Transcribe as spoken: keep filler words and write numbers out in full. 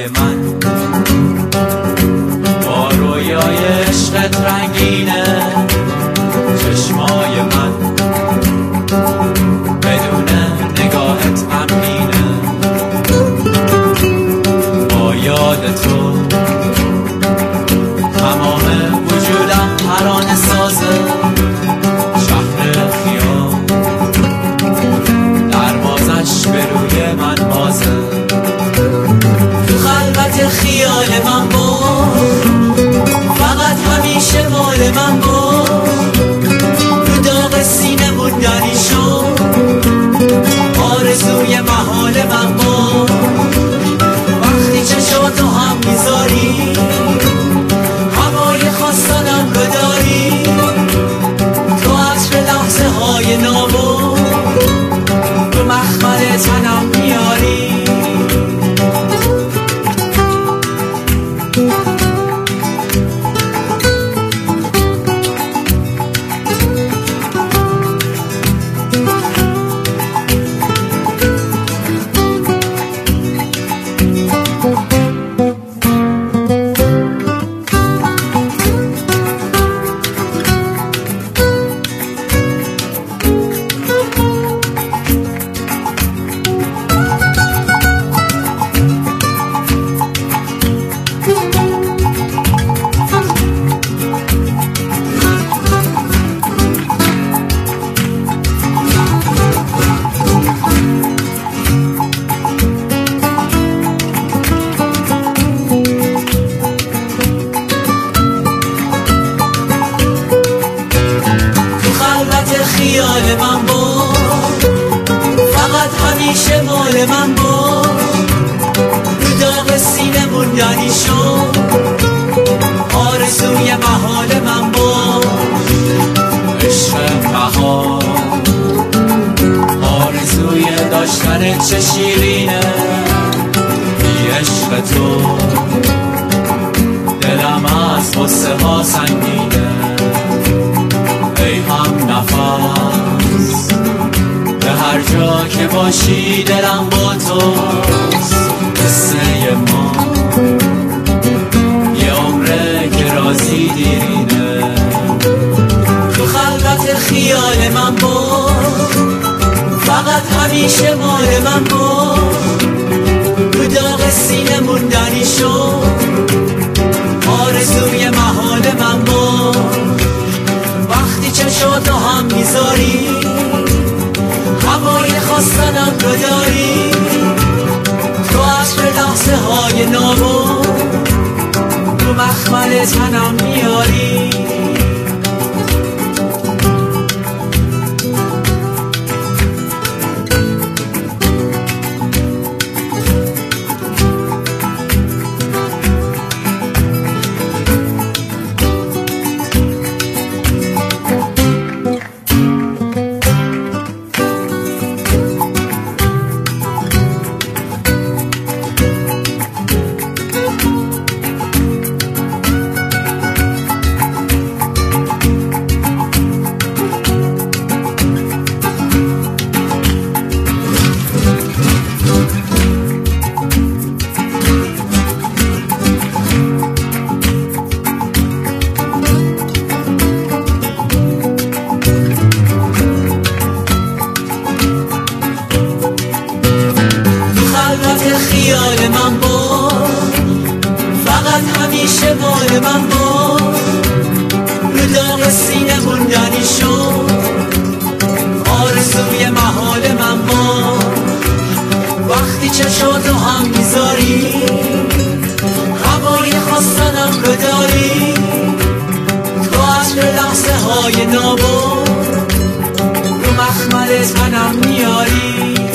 من با رویای عشقت رنگینه چشمای من بدون نگاهت غمگینه با یاد تو تمام وجودم ترانه سازه شهر خیال دروازش به روی من بازه تو خلوت خیال من بود فقط همیشه مال من بود رو داغ سینه موندنی شد آرزوی محال من بود وقتی چشاتو هم میذاری هوای خواستنم رو داری تو عطر لحظه های نابو رو مخمل تنم میاری خیال من بود فقط همیشه مال من بود رو داغ سینه موندنی شد آرزوی محال من بود عشق بهار آرزوی داشتن چه شیرینه بی عشق تو دلم از غصه ها سنگینه ای هم نفس به هر جا که باشی دلم با توست قصه ما یه عمره که رازی دیرینه تو خلوت خیال من بود فقط همیشه مال من بود رو داغ سینه موندنی شد آرزوی محال من بود وقتی چشاتو هم میذاری هوای خواستنم رو داری تو عطر لحظه های نابو رو مخمل تنم میاری خیال من بود فقط همیشه مال من بود رو داغ سینه موندنی شد آرزوی محال من بود وقتی چشاتو هم میذاری هوای خواستنم رو داری تو عطر لحظه های نابو رو مخمل تنم میاری